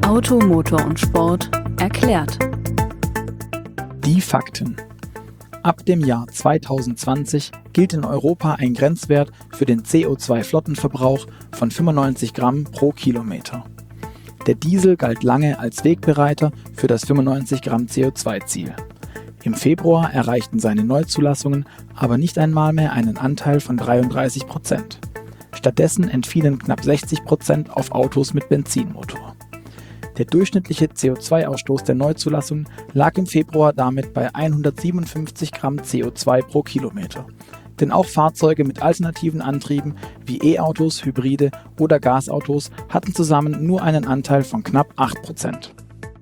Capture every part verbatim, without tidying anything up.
Auto, Motor und Sport erklärt. Die Fakten. Ab dem Jahr zweitausendzwanzig gilt in Europa ein Grenzwert für den C O zwei Flottenverbrauch von fünfundneunzig Gramm pro Kilometer. Der Diesel galt lange als Wegbereiter für das fünfundneunzig Gramm C O zwei Ziel. Im Februar erreichten seine Neuzulassungen aber nicht einmal mehr einen Anteil von dreiunddreißig Prozent. Stattdessen entfielen knapp sechzig Prozent auf Autos mit Benzinmotor. Der durchschnittliche C O zwei Ausstoß der Neuzulassungen lag im Februar damit bei hundertsiebenundfünfzig Gramm C O zwei pro Kilometer. Denn auch Fahrzeuge mit alternativen Antrieben wie E-Autos, Hybride oder Gasautos hatten zusammen nur einen Anteil von knapp acht Prozent.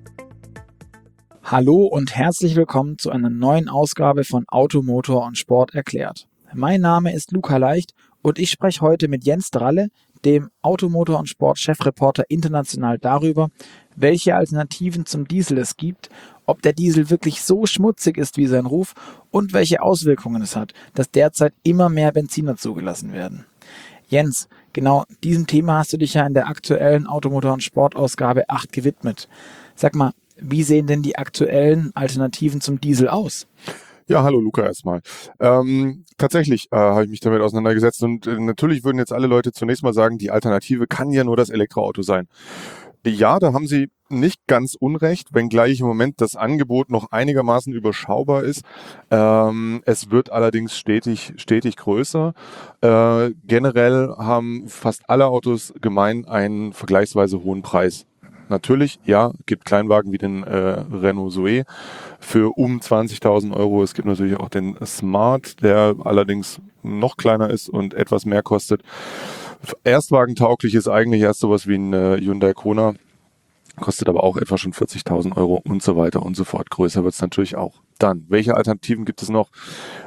Hallo und herzlich willkommen zu einer neuen Ausgabe von Auto, Motor und Sport erklärt. Mein Name ist Luca Leicht und ich spreche heute mit Jens Dralle, dem Auto, Motor und Sport Chefreporter international, darüber, welche Alternativen zum Diesel es gibt, ob der Diesel wirklich so schmutzig ist wie sein Ruf und welche Auswirkungen es hat, dass derzeit immer mehr Benziner zugelassen werden. Jens, genau diesem Thema hast du dich ja in der aktuellen Auto, Motor und Sport Ausgabe acht gewidmet. Sag mal, wie sehen denn die aktuellen Alternativen zum Diesel aus? Ja, hallo Luca erstmal. Ähm, tatsächlich äh, habe ich mich damit auseinandergesetzt und äh, natürlich würden jetzt alle Leute zunächst mal sagen, die Alternative kann ja nur das Elektroauto sein. Ja, da haben sie nicht ganz unrecht, wenngleich im Moment das Angebot noch einigermaßen überschaubar ist. Ähm, es wird allerdings stetig, stetig größer. Äh, generell haben fast alle Autos gemein einen vergleichsweise hohen Preis. Natürlich, ja, gibt Kleinwagen wie den äh, Renault Zoe für um zwanzigtausend Euro. Es gibt natürlich auch den Smart, der allerdings noch kleiner ist und etwas mehr kostet. Erstwagentauglich ist eigentlich erst sowas wie ein äh, Hyundai Kona, kostet aber auch etwa schon vierzigtausend Euro und so weiter und so fort. Größer wird es natürlich auch. Dann, welche Alternativen gibt es noch?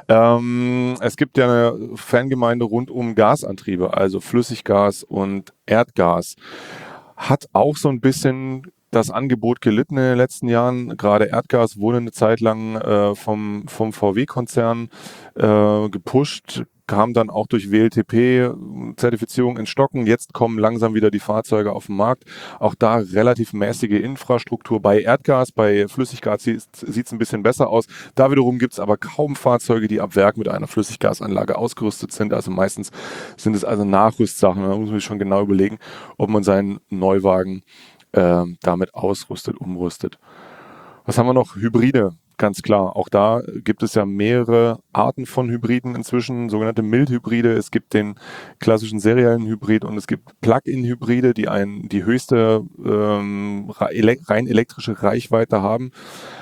Ähm, es gibt ja eine Fangemeinde rund um Gasantriebe, also Flüssiggas und Erdgas. Hat auch so ein bisschen das Angebot gelitten in den letzten Jahren. Gerade Erdgas wurde eine Zeit lang äh, vom, vom V W-Konzern äh, gepusht, kam dann auch durch W L T P-Zertifizierung ins Stocken. Jetzt kommen langsam wieder die Fahrzeuge auf den Markt. Auch da relativ mäßige Infrastruktur. Bei Erdgas, bei Flüssiggas sieht es ein bisschen besser aus. Da wiederum gibt es aber kaum Fahrzeuge, die ab Werk mit einer Flüssiggasanlage ausgerüstet sind. Also meistens sind es also Nachrüstsachen. Da muss man sich schon genau überlegen, ob man seinen Neuwagen äh, damit ausrüstet, umrüstet. Was haben wir noch? Hybride. Ganz klar, auch da gibt es ja mehrere Arten von Hybriden inzwischen, sogenannte Mildhybride. Es gibt den klassischen seriellen Hybrid und es gibt Plug-in-Hybride, die ein, die höchste ähm, rein elektrische Reichweite haben.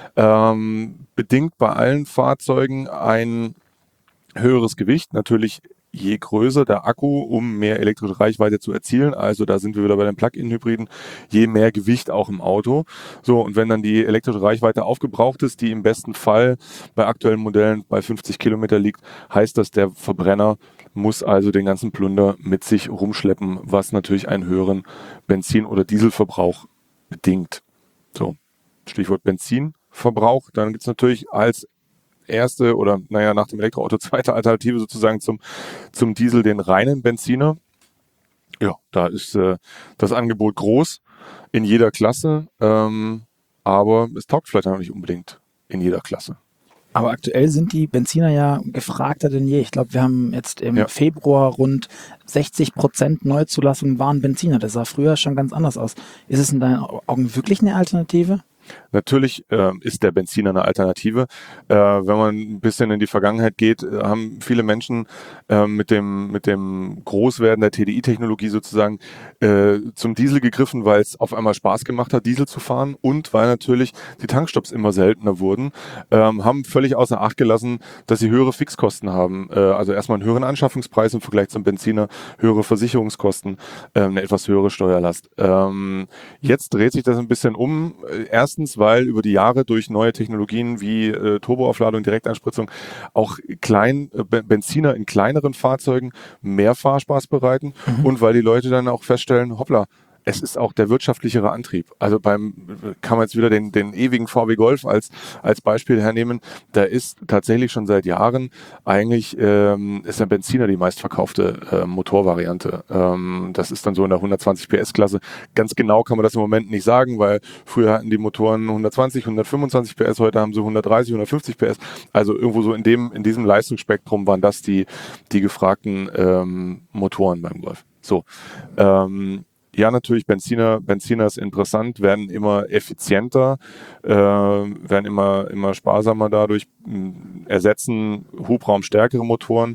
Ähm, bedingt bei allen Fahrzeugen ein höheres Gewicht, natürlich je größer der Akku, um mehr elektrische Reichweite zu erzielen. Also da sind wir wieder bei den Plug-in-Hybriden, je mehr Gewicht auch im Auto. So, und wenn dann die elektrische Reichweite aufgebraucht ist, die im besten Fall bei aktuellen Modellen bei fünfzig Kilometer liegt, heißt das, der Verbrenner muss also den ganzen Plunder mit sich rumschleppen, was natürlich einen höheren Benzin- oder Dieselverbrauch bedingt. So, Stichwort Benzinverbrauch. Dann gibt es natürlich als erste oder naja nach dem Elektroauto zweite Alternative sozusagen zum, zum Diesel den reinen Benziner. Ja, da ist äh, das Angebot groß in jeder Klasse, ähm, aber es taugt vielleicht auch nicht unbedingt in jeder Klasse. Aber aktuell sind die Benziner ja gefragter denn je. Ich glaube, wir haben jetzt im ja. Februar rund sechzig Prozent Neuzulassungen waren Benziner. Das sah früher schon ganz anders aus. Ist es in deinen Augen wirklich eine Alternative? Natürlich äh, ist der Benziner eine Alternative. Äh, wenn man ein bisschen in die Vergangenheit geht, äh, haben viele Menschen äh, mit dem mit dem Großwerden der T D I-Technologie sozusagen äh, zum Diesel gegriffen, weil es auf einmal Spaß gemacht hat, Diesel zu fahren und weil natürlich die Tankstopps immer seltener wurden, ähm, haben völlig außer Acht gelassen, dass sie höhere Fixkosten haben. Äh, also erstmal einen höheren Anschaffungspreis im Vergleich zum Benziner, höhere Versicherungskosten, äh, eine etwas höhere Steuerlast. Ähm, jetzt dreht sich das ein bisschen um. Erst weil über die Jahre durch neue Technologien wie äh, Turboaufladung, Direkteinspritzung auch klein, äh, Benziner in kleineren Fahrzeugen mehr Fahrspaß bereiten mhm. und weil die Leute dann auch feststellen, hoppla, es ist auch der wirtschaftlichere Antrieb. Also beim, kann man jetzt wieder den, den ewigen V W Golf als, als Beispiel hernehmen. Da ist tatsächlich schon seit Jahren eigentlich, ähm, ist der Benziner die meistverkaufte äh, Motorvariante. Ähm, das ist dann so in der hundertzwanzig P S Klasse. Ganz genau kann man das im Moment nicht sagen, weil früher hatten die Motoren hundertzwanzig, hundertfünfundzwanzig P S, heute haben sie hundertdreißig, hundertfünfzig P S. Also irgendwo so in dem, in diesem Leistungsspektrum waren das die, die gefragten ähm, Motoren beim Golf. So, ähm, ja, natürlich, Benziner, Benziner ist interessant, werden immer effizienter, äh, werden immer, immer sparsamer dadurch, mh, ersetzen hubraumstärkere Motoren.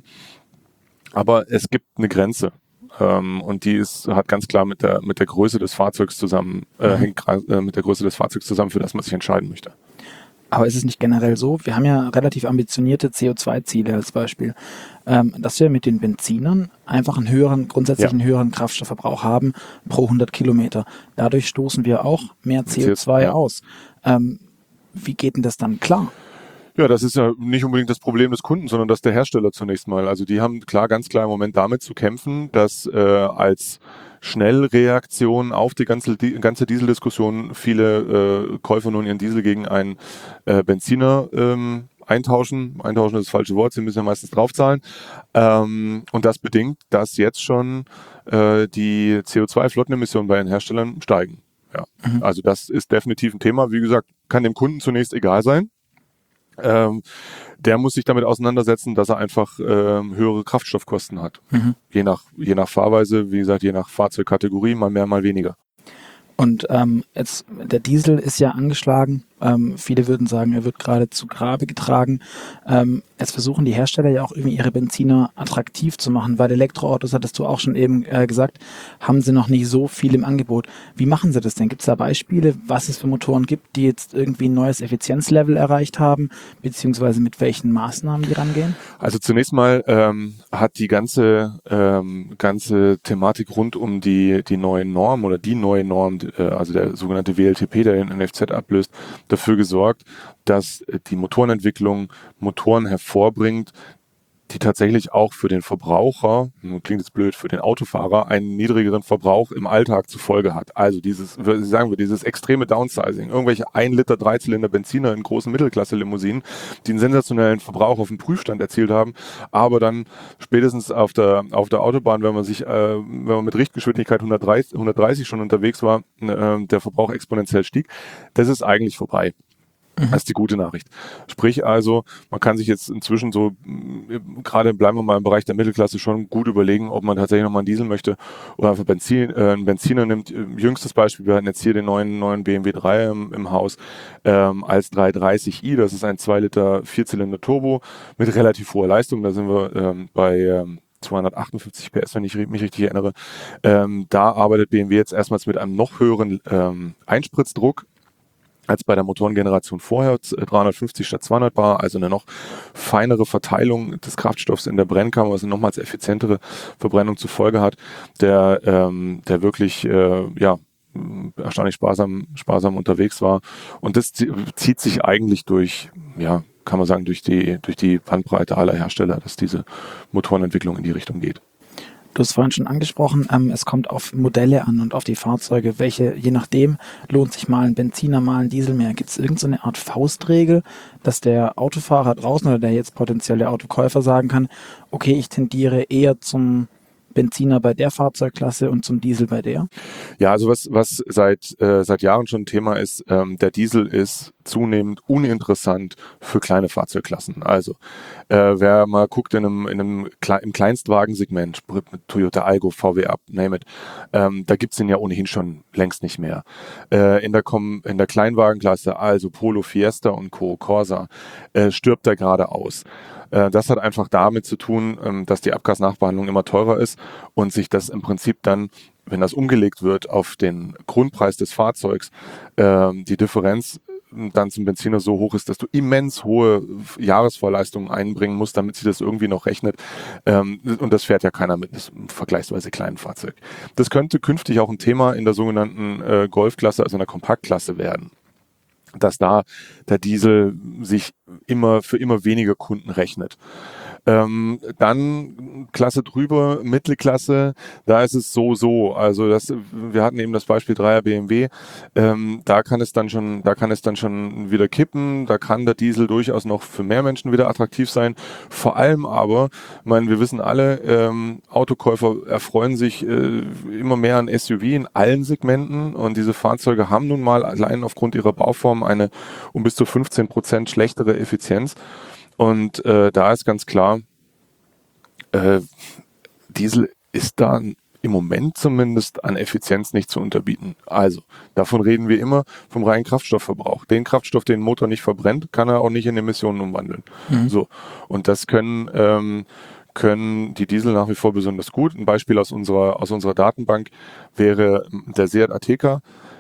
Aber es gibt eine Grenze. Ähm, und die ist, hat ganz klar mit der, mit der Größe des Fahrzeugs zusammen, äh, hängt äh, mit der Größe des Fahrzeugs zusammen, für das man sich entscheiden möchte. Aber ist es nicht generell so, wir haben ja relativ ambitionierte C O zwei Ziele als Beispiel, ähm, dass wir mit den Benzinern einfach einen höheren, grundsätzlich einen Ja. höheren Kraftstoffverbrauch haben pro hundert Kilometer. Dadurch stoßen wir auch mehr C O zwei Ja. aus. Ähm, wie geht denn das dann klar? Ja, das ist ja nicht unbedingt das Problem des Kunden, sondern das der Hersteller zunächst mal. Also die haben klar, ganz klar im Moment damit zu kämpfen, dass äh, als Schnellreaktion auf die ganze, die ganze Dieseldiskussion viele äh, Käufer nun ihren Diesel gegen einen äh, Benziner ähm, eintauschen. Eintauschen ist das falsche Wort, sie müssen ja meistens draufzahlen. Ähm, und das bedingt, dass jetzt schon äh, die C O zwei Flottenemissionen bei den Herstellern steigen. Ja, Mhm. also das ist definitiv ein Thema. Wie gesagt, kann dem Kunden zunächst egal sein. Ähm, der muss sich damit auseinandersetzen, dass er einfach ähm, höhere Kraftstoffkosten hat. Mhm. Je nach, je nach Fahrweise, wie gesagt, je nach Fahrzeugkategorie, mal mehr, mal weniger. Und ähm, jetzt, der Diesel ist ja angeschlagen. Ähm, viele würden sagen, er wird gerade zu Grabe getragen. Ähm, jetzt versuchen die Hersteller ja auch irgendwie ihre Benziner attraktiv zu machen, weil Elektroautos, hattest du auch schon eben äh, gesagt, haben sie noch nicht so viel im Angebot. Wie machen sie das denn? Gibt es da Beispiele, was es für Motoren gibt, die jetzt irgendwie ein neues Effizienzlevel erreicht haben, beziehungsweise mit welchen Maßnahmen die rangehen? Also zunächst mal ähm, hat die ganze ähm, ganze Thematik rund um die die neue Norm oder die neue Norm, äh, also der sogenannte W L T P, der den N F Z ablöst, dafür gesorgt, dass die Motorenentwicklung Motoren hervorbringt, die tatsächlich auch für den Verbraucher, klingt jetzt blöd, für den Autofahrer einen niedrigeren Verbrauch im Alltag zur Folge hat. Also dieses, sagen wir, dieses extreme Downsizing. Irgendwelche ein Liter Dreizylinder Benziner in großen Mittelklasse-Limousinen, die einen sensationellen Verbrauch auf dem Prüfstand erzielt haben, aber dann spätestens auf der, auf der Autobahn, wenn man sich, äh, wenn man mit Richtgeschwindigkeit hundertdreißig, hundertdreißig schon unterwegs war, äh, der Verbrauch exponentiell stieg. Das ist eigentlich vorbei. Das ist die gute Nachricht. Sprich also, man kann sich jetzt inzwischen so, gerade bleiben wir mal im Bereich der Mittelklasse, schon gut überlegen, ob man tatsächlich nochmal einen Diesel möchte oder einfach Benzin, äh, einen Benziner nimmt. Jüngstes Beispiel, wir hatten jetzt hier den neuen, neuen B M W drei im, im Haus ähm, als dreihundertdreißig i. Das ist ein zwei Liter Vierzylinder Turbo mit relativ hoher Leistung. Da sind wir ähm, bei ähm, zweihundertachtundfünfzig P S, wenn ich mich richtig erinnere. Ähm, da arbeitet B M W jetzt erstmals mit einem noch höheren ähm, Einspritzdruck als bei der Motorengeneration vorher, dreihundertfünfzig statt zweihundert bar, also eine noch feinere Verteilung des Kraftstoffs in der Brennkammer, was eine nochmals effizientere Verbrennung zur Folge hat, der, ähm, der wirklich äh, ja, erstaunlich sparsam, sparsam unterwegs war. Und das zieht sich eigentlich durch, ja, kann man sagen, durch die, durch die Bandbreite aller Hersteller, dass diese Motorenentwicklung in die Richtung geht. Du hast vorhin schon angesprochen, ähm, es kommt auf Modelle an und auf die Fahrzeuge, welche, je nachdem, lohnt sich mal ein Benziner, mal ein Diesel mehr. Gibt es irgendeine Art Faustregel, dass der Autofahrer draußen oder der jetzt potenzielle Autokäufer sagen kann, okay, ich tendiere eher zum Benziner bei der Fahrzeugklasse und zum Diesel bei der? Ja, also was was seit äh, seit Jahren schon Thema ist, ähm, der Diesel ist zunehmend uninteressant für kleine Fahrzeugklassen. Also äh, wer mal guckt in einem in einem Kle- im Kleinstwagensegment, mit Toyota Aygo, V W Up, name it, ähm, da gibt's den ja ohnehin schon längst nicht mehr. Äh, in der Kom- in der Kleinwagenklasse, also Polo, Fiesta und Co. Corsa, äh, stirbt er gerade aus. Das hat einfach damit zu tun, dass die Abgasnachbehandlung immer teurer ist und sich das im Prinzip dann, wenn das umgelegt wird auf den Grundpreis des Fahrzeugs, die Differenz dann zum Benziner so hoch ist, dass du immens hohe Jahresvorleistungen einbringen musst, damit sich das irgendwie noch rechnet. Und das fährt ja keiner mit einem vergleichsweise kleinen Fahrzeug. Das könnte künftig auch ein Thema in der sogenannten Golfklasse, also in der Kompaktklasse werden, dass da der Diesel sich immer für immer weniger Kunden rechnet. Ähm, dann Klasse drüber, Mittelklasse, da ist es so, so. Also das, wir hatten eben das Beispiel Dreier B M W, ähm, da kann es dann schon, da kann es dann schon wieder kippen, da kann der Diesel durchaus noch für mehr Menschen wieder attraktiv sein. Vor allem aber, ich meine, wir wissen alle, ähm, Autokäufer erfreuen sich äh, immer mehr an S U V in allen Segmenten und diese Fahrzeuge haben nun mal allein aufgrund ihrer Bauform eine um bis zu fünfzehn Prozent schlechtere Effizienz. Und äh, da ist ganz klar, äh, Diesel ist da im Moment zumindest an Effizienz nicht zu unterbieten. Also, davon reden wir immer vom reinen Kraftstoffverbrauch. Den Kraftstoff, den ein Motor nicht verbrennt, kann er auch nicht in Emissionen umwandeln. Mhm. So. Und das können, ähm, können die Diesel nach wie vor besonders gut. Ein Beispiel aus unserer, aus unserer Datenbank wäre der Seat Ateca.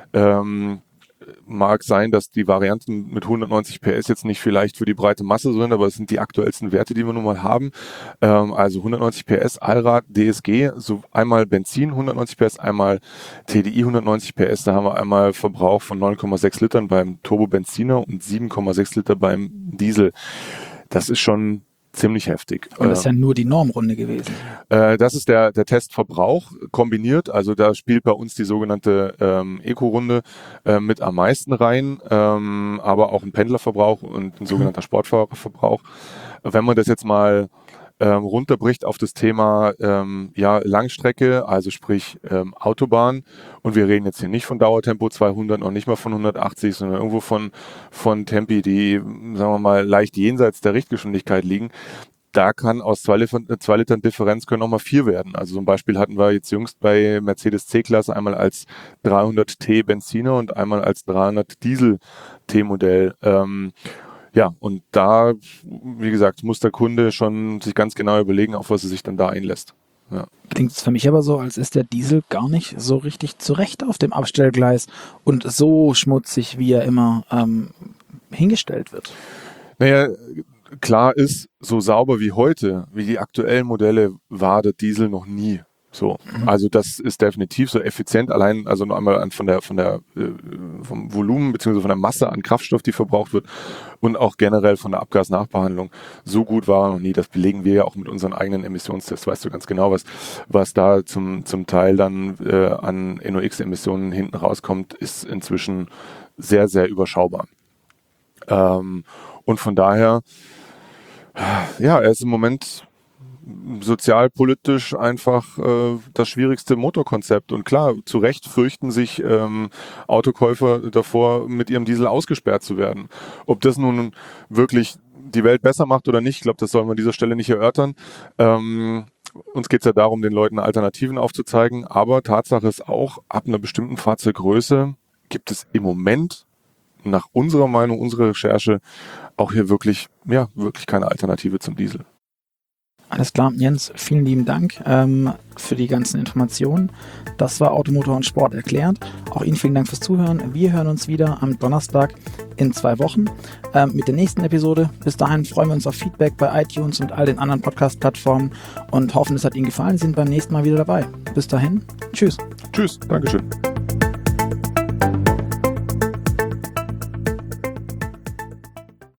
Ähm, Mag sein, dass die Varianten mit hundertneunzig P S jetzt nicht vielleicht für die breite Masse sind, aber es sind die aktuellsten Werte, die wir nun mal haben. Ähm, also hundertneunzig P S, Allrad, D S G, so einmal Benzin hundertneunzig P S, einmal T D I hundertneunzig P S. Da haben wir einmal Verbrauch von neun Komma sechs Litern beim Turbo-Benziner und sieben Komma sechs Liter beim Diesel. Das ist schon ziemlich heftig. Und das ist ja nur die Normrunde gewesen. Äh, das ist der, der Testverbrauch kombiniert. Also da spielt bei uns die sogenannte ähm, Eco-Runde äh, mit am meisten rein, ähm, aber auch ein Pendlerverbrauch und ein sogenannter Sportfahrerverbrauch. Wenn man das jetzt mal ähm, runterbricht auf das Thema ähm, ja, Langstrecke, also sprich ähm, Autobahn, und wir reden jetzt hier nicht von Dauertempo zweihundert, noch nicht mal von hundertachtzig, sondern irgendwo von, von Tempi, die, sagen wir mal, leicht jenseits der Richtgeschwindigkeit liegen, da kann aus zwei, Liter, zwei Litern Differenz können auch mal vier werden. Also zum Beispiel hatten wir jetzt jüngst bei Mercedes C-Klasse einmal als dreihundert T Benziner und einmal als dreihundert Diesel T-Modell. Ähm, Ja, und da, wie gesagt, muss der Kunde schon sich ganz genau überlegen, auf was er sich dann da einlässt. Ja. Klingt es für mich aber so, als ist der Diesel gar nicht so richtig zurecht auf dem Abstellgleis und so schmutzig, wie er immer ähm, hingestellt wird. Naja, klar ist, so sauber wie heute, wie die aktuellen Modelle, war der Diesel noch nie. So, mhm. Also das ist definitiv so effizient, allein also noch einmal von der von der äh, vom Volumen bzw. von der Masse an Kraftstoff, die verbraucht wird, und auch generell von der Abgasnachbehandlung. So gut war er noch nie. Das belegen wir ja auch mit unseren eigenen Emissionstests. Weißt du ganz genau, was was da zum zum Teil dann äh, an N O X-Emissionen hinten rauskommt, ist inzwischen sehr sehr überschaubar. Ähm, und von daher, ja, er ist im Moment sozialpolitisch einfach äh, das schwierigste Motorkonzept. Und klar, zu Recht fürchten sich ähm, Autokäufer davor, mit ihrem Diesel ausgesperrt zu werden. Ob das nun wirklich die Welt besser macht oder nicht, ich glaube, das sollen wir an dieser Stelle nicht erörtern. Ähm, uns geht es ja darum, den Leuten Alternativen aufzuzeigen. Aber Tatsache ist auch, ab einer bestimmten Fahrzeuggröße gibt es im Moment nach unserer Meinung, unserer Recherche, auch hier wirklich, ja, wirklich keine Alternative zum Diesel. Alles klar, Jens, vielen lieben Dank ähm, für die ganzen Informationen. Das war Auto, Motor und Sport erklärt. Auch Ihnen vielen Dank fürs Zuhören. Wir hören uns wieder am Donnerstag in zwei Wochen ähm, mit der nächsten Episode. Bis dahin freuen wir uns auf Feedback bei iTunes und all den anderen Podcast-Plattformen und hoffen, es hat Ihnen gefallen. Sie sind beim nächsten Mal wieder dabei. Bis dahin, tschüss. Tschüss, Dankeschön.